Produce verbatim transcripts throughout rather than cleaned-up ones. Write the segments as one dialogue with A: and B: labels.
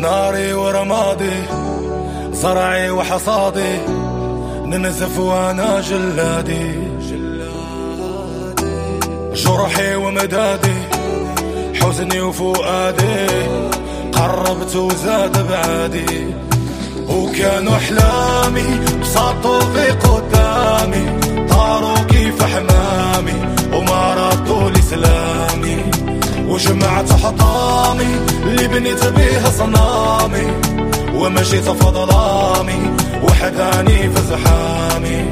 A: ناري ورمادي، زرعي وحصادي، ننزف وانا جلادي، جرحي ومدادي، حزني وفؤادي، قربت وزاد بعادي. وكانوا احلامي بساطوا في قدامي، طاروا كيف حمامي وما ردوا لي سلامي. وجمعت حطامي اللي بنيت بيها صنامي، ومشيت في ظلامي وحداني في زحامي.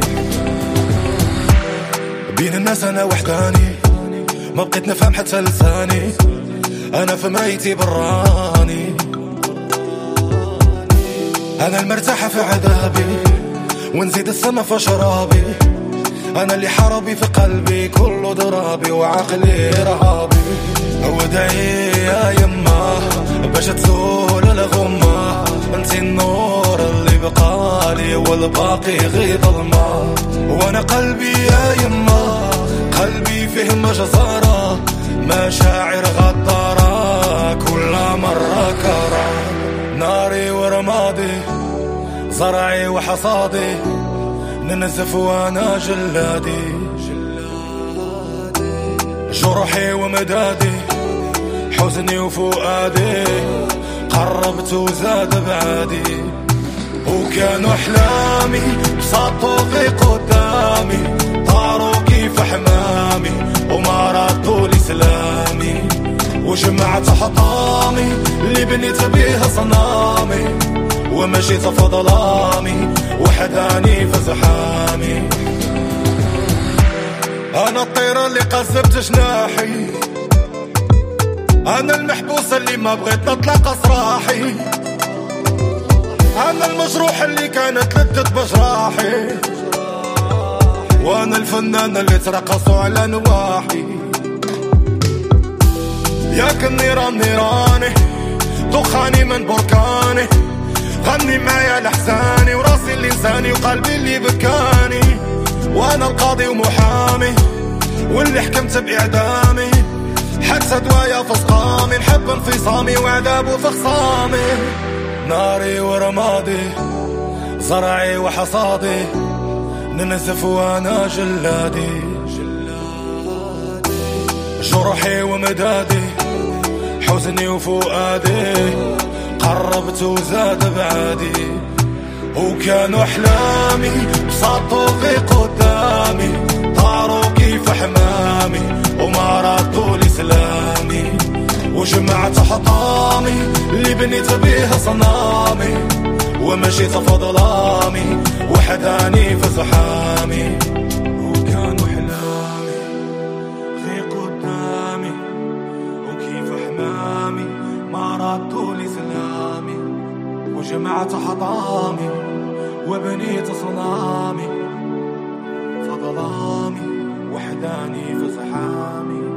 A: بين الناس انا وحداني، ما بقيت نفهم حتى لساني، انا في مرايتي براني. انا المرتاحة في عذابي ونزيد السما في شرابي، انا اللي حربي في قلبي كله ضرابي وعقلي رهابي. ودعي يا يما باش تزول الغمة، انتي النور اللي بقالي والباقي غي ظلمة. وانا قلبي يا يما قلبي فيه مجزرة، مشاعر غدارة كل مرة كرة. ناري ورمادي، زرعي وحصادي، ننزف وانا جلادي، جرحي ومدادي، حزني وفؤادي، قربت وزاد بعادي. وكانوا احلامي بساطوا في قدامي، طاروا كيف حمامي وما ردوا لي سلامي. وجمعت حطامي اللي بنيت بيها صنامي، ومشيت في ظلامي وحداني في زحامي. انا الطيرة اللي قذبت جناحي، انا المحبوس اللي ما بغيت نطلق صراحي، انا المجروح اللي كانت لدت بجراحي، وانا الفنان اللي ترقصوا على نواحي. ياك النيران نيراني، دخاني من بركاني، غني معايا لحساني، وراسي اللي لساني وقلبي اللي بكاني. وانا القاضي ومحامي واللي حكمت باعدامي، حتى دوايا في سقامي، نحب انفصامي وعذاب في خصامي. ناري ورمادي، زرعي وحصادي، ننزف وانا جلادي، جرحي ومدادي، حزني وفؤادي، قربت وزاد بعادي. وكانوا احلامي بساطوا في قدامي، طاروا كيف حمامي وما ردوا لي سلامي. وجمعت حطامي اللي بنيت بيها صنامي، ومشيت في ظلامي وحداني في زحامي. وكانوا احلامي في قدامي وكيف حمامي ما ردوا لي سلامي. وجمعت حطامي وبنيت صنامي في ظلامي وحداني في زحامي.